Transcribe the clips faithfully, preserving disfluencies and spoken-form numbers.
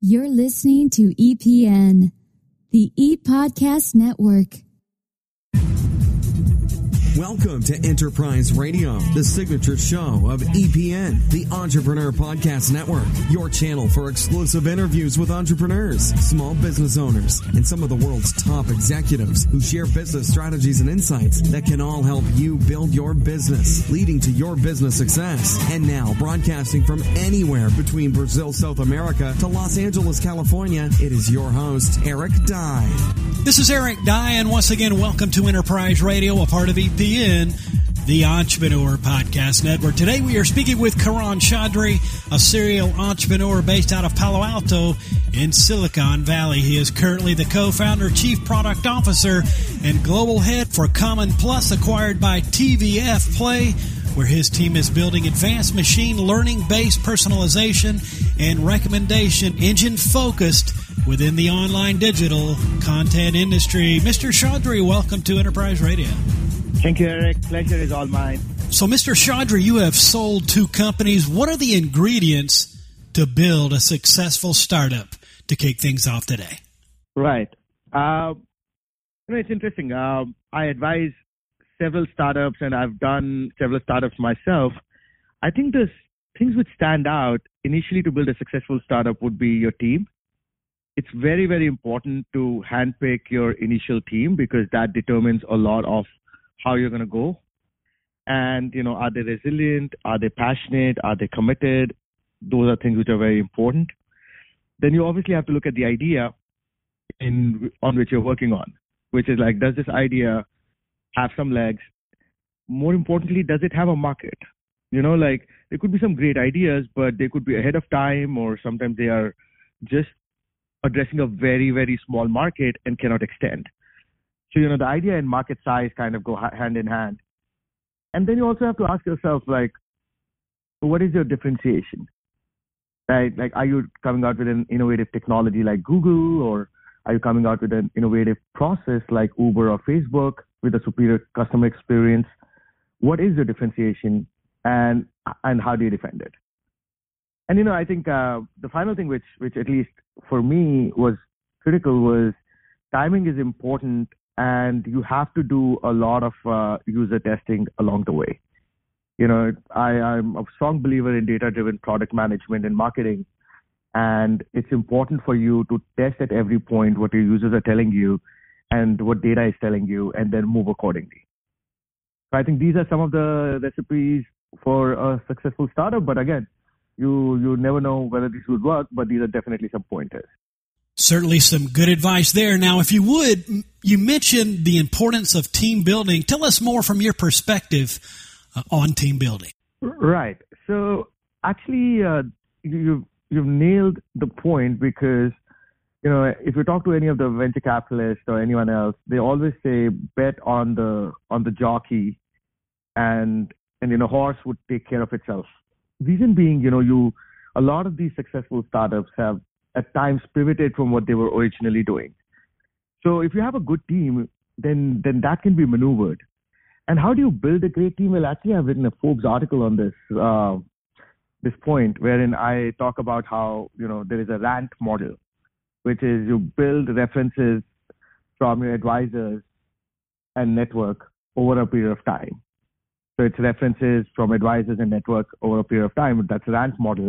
You're listening to E P N, the E-Podcast Network. Welcome to Enterprise Radio, the signature show of E P N, the Entrepreneur Podcast Network, your channel for exclusive interviews with entrepreneurs, small business owners, and some of the world's top executives who share business strategies and insights that can all help you build your business, leading to your business success. And now, broadcasting from anywhere between Brazil, South America to Los Angeles, California, it is your host, Eric Dye. This is Eric Dye, and once again, welcome to Enterprise Radio, a part of E P N, the Entrepreneur Podcast Network. Today we are speaking with Karan Chaudhry, a serial entrepreneur based out of Palo Alto in Silicon Valley. He is currently the co-founder, chief product officer, and global head for Common Plus, acquired by T V F Play, where his team is building advanced machine learning-based personalization and recommendation engine focused within the online digital content industry. Mister Chaudhry, welcome to Enterprise Radio. Thank you, Eric. Pleasure is all mine. So, Mister Chaudhry, you have sold two companies. What are the ingredients to build a successful startup to kick things off today? Right. Uh, you know, it's interesting. Uh, I advise several startups, and I've done several startups myself. I think the things which stand out initially to build a successful startup would be your team. It's very, very important to handpick your initial team because that determines a lot of how you're going to go. And, you know, are they resilient? Are they passionate? Are they committed? Those are things which are very important. Then you obviously have to look at the idea in on which you're working on, which is like, does this idea have some legs? More importantly, does it have a market? You know, like there could be some great ideas, but they could be ahead of time, or sometimes they are just addressing a very, very small market and cannot extend. So, you know, the idea and market size kind of go hand in hand. And then you also have to ask yourself, like, what is your differentiation? Right? Like, are you coming out with an innovative technology like Google, or are you coming out with an innovative process like Uber or Facebook with a superior customer experience? What is your differentiation, and and how do you defend it? And, you know, I think uh, the final thing which, which at least for me was critical was timing is important, and you have to do a lot of uh, user testing along the way. You know, I, I'm a strong believer in data-driven product management and marketing, and it's important for you to test at every point what your users are telling you and what data is telling you, and then move accordingly. So I think these are some of the recipes for a successful startup, but again, You you never know whether this would work, but these are definitely some pointers. Certainly some good advice there. Now, if you would, you mentioned the importance of team building. Tell us more from your perspective uh, on team building. Right. So actually, uh, you, you've nailed the point because, you know, if you talk to any of the venture capitalists or anyone else, they always say bet on the on the jockey, and and you know, horse would take care of itself. Reason being, you know, you a lot of these successful startups have at times pivoted from what they were originally doing. So if you have a good team, then then that can be maneuvered. And how do you build a great team? Well, actually, I've written a Forbes article on this uh, this point, wherein I talk about how, you know, there is a RANT model, which is you build references from your advisors and network over a period of time. So it's references from advisors and network over a period of time. That's a RANT model.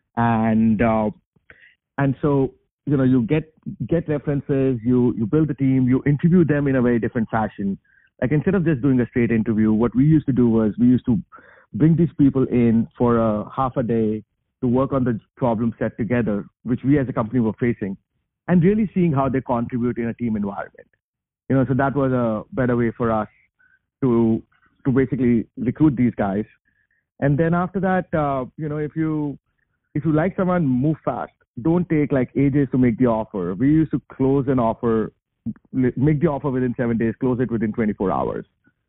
And uh, and so, you know, you get get references, you, you build a team, you interview them in a very different fashion. Like instead of just doing a straight interview, what we used to do was we used to bring these people in for a half a day to work on the problem set together, which we as a company were facing, and really seeing how they contribute in a team environment. You know, so that was a better way for us to to basically recruit these guys. And then after that, uh, you know, if you if you like someone, move fast. Don't take like ages to make the offer. We used to close an offer, make the offer within seven days, close it within twenty-four hours.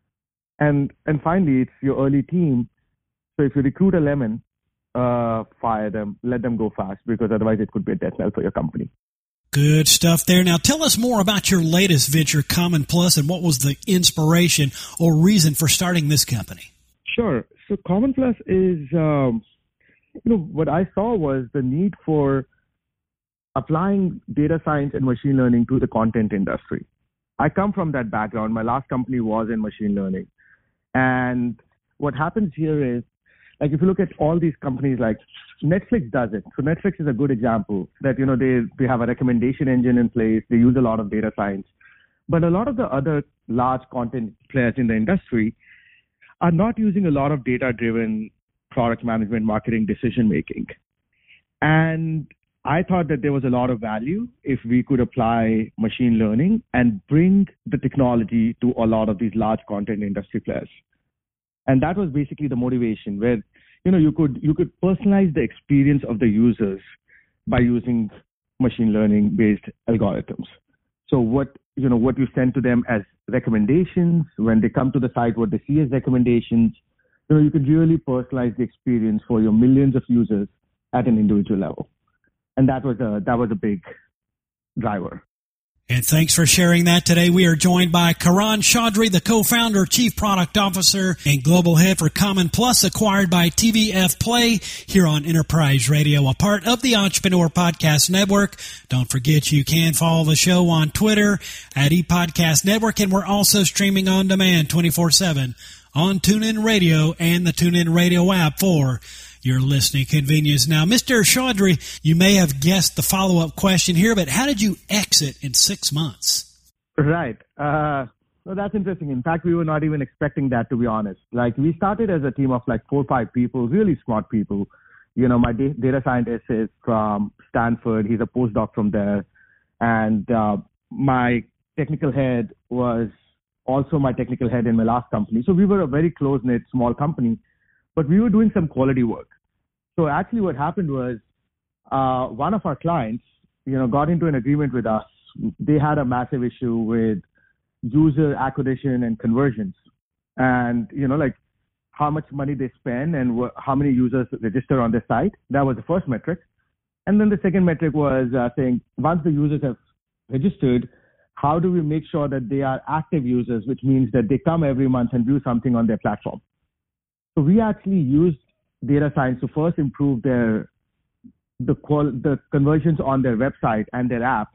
And and finally, it's your early team. So if you recruit a lemon, uh, fire them, let them go fast, because otherwise it could be a death knell for your company. Good stuff there. Now tell us more about your latest venture, Common Plus, and what was the inspiration or reason for starting this company? Sure. So Common Plus is, um, you know, what I saw was the need for applying data science and machine learning to the content industry. I come from that background. My last company was in machine learning. And what happens here is, like, if you look at all these companies, like Netflix does it. So Netflix is a good example that, you know, they, they have a recommendation engine in place. They use a lot of data science. But a lot of the other large content players in the industry are not using a lot of data-driven product management, marketing, decision-making. And I thought that there was a lot of value if we could apply machine learning and bring the technology to a lot of these large content industry players. And that was basically the motivation, where, you know, you could you could personalize the experience of the users by using machine learning based algorithms. So what you know what you send to them as recommendations, when they come to the site, what they see as recommendations, you know, you could really personalize the experience for your millions of users at an individual level. And that was a that was a big driver. And thanks for sharing that today. We are joined by Karan Chaudhry, the co-founder, chief product officer, and global head for Common Plus, acquired by T V F Play here on Enterprise Radio, a part of the Entrepreneur Podcast Network. Don't forget you can follow the show on Twitter at ePodcast Network, and we're also streaming on demand twenty-four seven on TuneIn Radio and the TuneIn Radio app for your listening convenience. Now, Mister Chaudhry, you may have guessed the follow-up question here, but how did you exit in six months? Right. Uh, well, that's interesting. In fact, we were not even expecting that, to be honest. Like, we started as a team of like four or five people, really smart people. You know, my da- data scientist is from Stanford. He's a postdoc from there. And uh, my technical head was also my technical head in my last company. So we were a very close-knit, small company, but we were doing some quality work. So actually what happened was uh, one of our clients, you know, got into an agreement with us. They had a massive issue with user acquisition and conversions, and, you know, like how much money they spend and wh- how many users register on their site. That was the first metric. And then the second metric was uh, saying, once the users have registered, how do we make sure that they are active users, which means that they come every month and view something on their platform. So we actually used data science to first improve their the qual the conversions on their website and their app,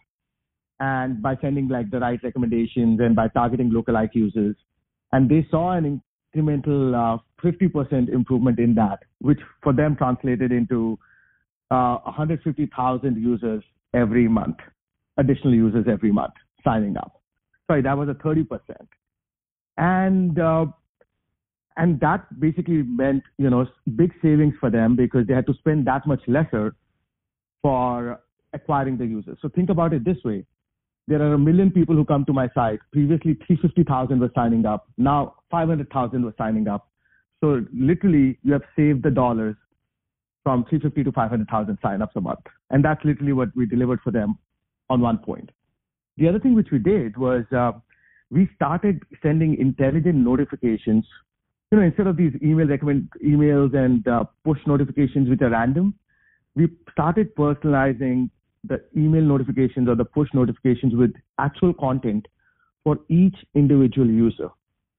and by sending like the right recommendations and by targeting lookalike users. And they saw an incremental uh, fifty percent improvement in that, which for them translated into uh, one hundred fifty thousand users every month, additional users every month signing up. Sorry, that was a thirty percent. And uh, And that basically meant, you know, big savings for them because they had to spend that much lesser for acquiring the users. So think about it this way. There are a million people who come to my site. Previously, three hundred fifty thousand were signing up. Now, five hundred thousand were signing up. So literally, you have saved the dollars from three hundred fifty to five hundred thousand signups a month. And that's literally what we delivered for them on one point. The other thing which we did was uh, we started sending intelligent notifications. You know, instead of these email recommend emails and uh, push notifications which are random, we started personalizing the email notifications or the push notifications with actual content for each individual user.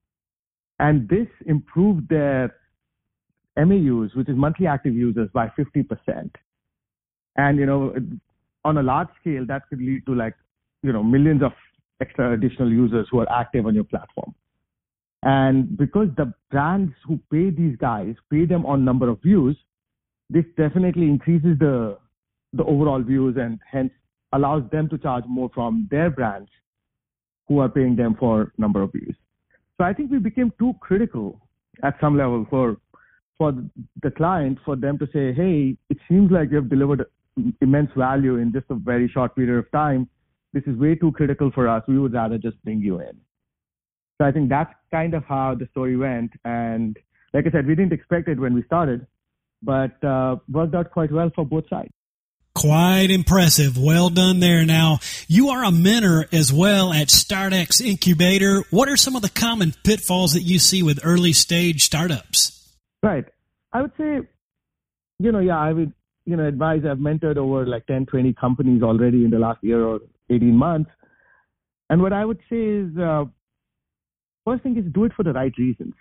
And this improved their M A Us, which is monthly active users, by fifty percent. And, you know, on a large scale, that could lead to like, you know, millions of extra additional users who are active on your platform. And because the brands who pay these guys pay them on number of views, this definitely increases the the overall views and hence allows them to charge more from their brands who are paying them for number of views. So I think we became too critical at some level for for the client, for them to say, hey, it seems like you've delivered immense value in just a very short period of time. This is way too critical for us. We would rather just bring you in. So I think that's kind of how the story went. And like I said, we didn't expect it when we started, but uh, worked out quite well for both sides. Quite impressive. Well done there. Now, you are a mentor as well at StartX Incubator. What are some of the common pitfalls that you see with early stage startups? Right. I would say, you know, yeah, I would, you know, advise, I've mentored over like ten, twenty companies already in the last year or eighteen months. And what I would say is, uh, first thing is do it for the right reasons.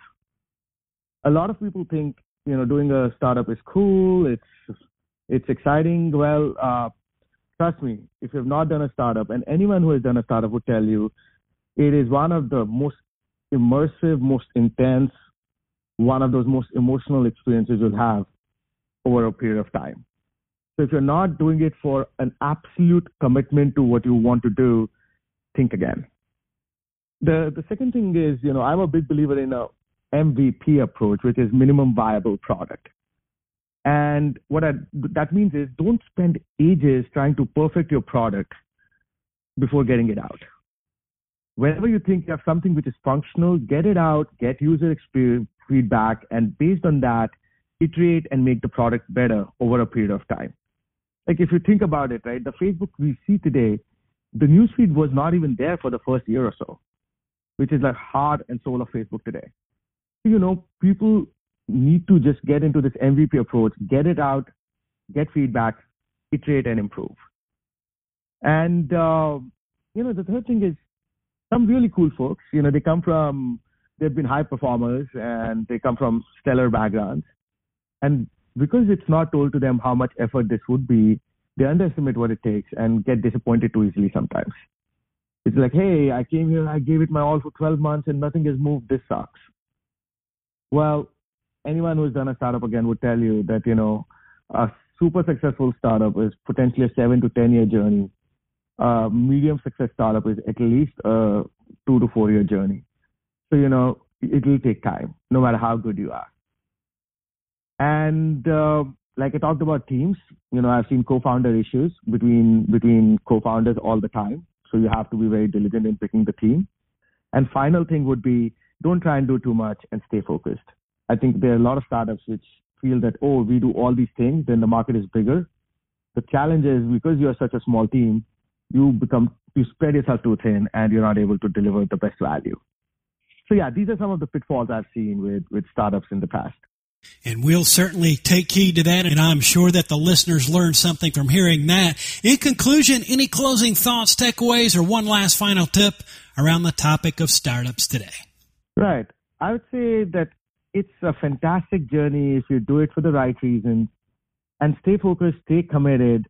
A lot of people think, you know, doing a startup is cool. It's, it's exciting. Well, uh, trust me, if you've not done a startup, and anyone who has done a startup would tell you, it is one of the most immersive, most intense, one of those most emotional experiences you'll have over a period of time. So if you're not doing it for an absolute commitment to what you want to do, think again. The the second thing is, you know, I'm a big believer in a M V P approach, which is minimum viable product. And what I, that means is don't spend ages trying to perfect your product before getting it out. Whenever you think you have something which is functional, get it out, get user experience feedback, and based on that, iterate and make the product better over a period of time. Like if you think about it, right, the Facebook we see today, the newsfeed was not even there for the first year or so, which is like heart and soul of Facebook today. You know, people need to just get into this M V P approach, get it out, get feedback, iterate and improve. And, uh, you know, the third thing is some really cool folks, you know, they come from, they've been high performers and they come from stellar backgrounds. And because it's not told to them how much effort this would be, they underestimate what it takes and get disappointed too easily sometimes. It's like, hey, I came here, I gave it my all for twelve months and nothing has moved. This sucks. Well, anyone who's done a startup again would tell you that, you know, a super successful startup is potentially a seven to ten year journey. A medium success startup is at least a two to four year journey. So, you know, it will take time, no matter how good you are. And uh, like I talked about teams, you know, I've seen co-founder issues between between co-founders all the time. So you have to be very diligent in picking the team. And final thing would be, don't try and do too much and stay focused. I think there are a lot of startups which feel that, oh, we do all these things, then the market is bigger. The challenge is because you're such a small team, you become, you spread yourself too thin and you're not able to deliver the best value. So yeah, these are some of the pitfalls I've seen with, with startups in the past. And we'll certainly take heed to that, and I'm sure that the listeners learned something from hearing that. In conclusion, any closing thoughts, takeaways, or one last final tip around the topic of startups today? Right. I would say that it's a fantastic journey if you do it for the right reasons, and stay focused, stay committed,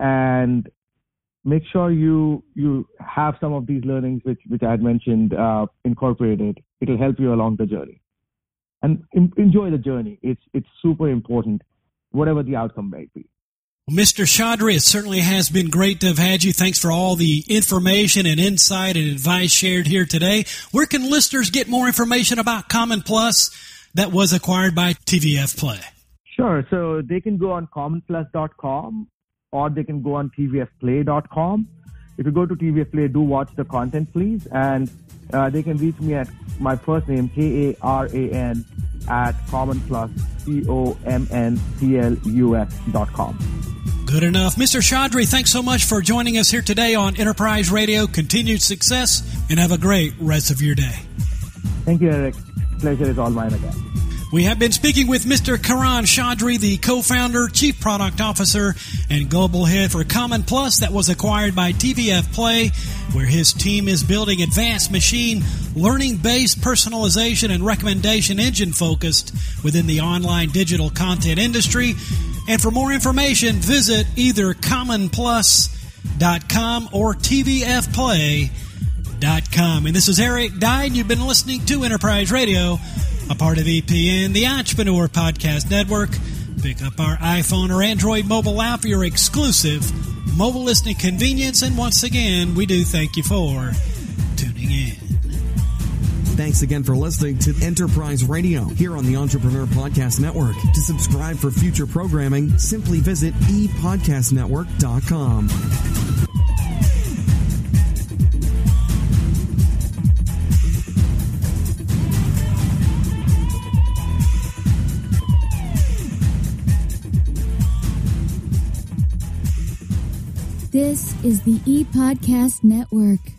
and make sure you you have some of these learnings which, which I had mentioned uh, incorporated. It'll help you along the journey. And in, enjoy the journey. It's it's super important, whatever the outcome may be. Well, Mister Chaudhry, it certainly has been great to have had you. Thanks for all the information and insight and advice shared here today. Where can listeners get more information about Common Plus that was acquired by T V F Play? Sure. So they can go on common plus dot com or they can go on T V F play dot com. If you go to T V F Play, do watch the content, please. And uh, they can reach me at my first name, K A R A N, at Common Plus, C O M N P L U S dot com. Good enough. Mister Chaudhry, thanks so much for joining us here today on Enterprise Radio. Continued success, and have a great rest of your day. Thank you, Eric. Pleasure is all mine again. We have been speaking with Mister Karan Chaudhry, the co-founder, chief product officer, and global head for Common Plus that was acquired by T V F Play, where his team is building advanced machine learning-based personalization and recommendation engine focused within the online digital content industry. And for more information, visit either common plus dot com or T V F play dot com. And this is Eric Dye, and you've been listening to Enterprise Radio, a part of E P N, the Entrepreneur Podcast Network. Pick up our iPhone or Android mobile app for your exclusive mobile listening convenience. And once again, we do thank you for tuning in. Thanks again for listening to Enterprise Radio here on the Entrepreneur Podcast Network. To subscribe for future programming, simply visit e podcast network dot com. This is the E-Podcast Network.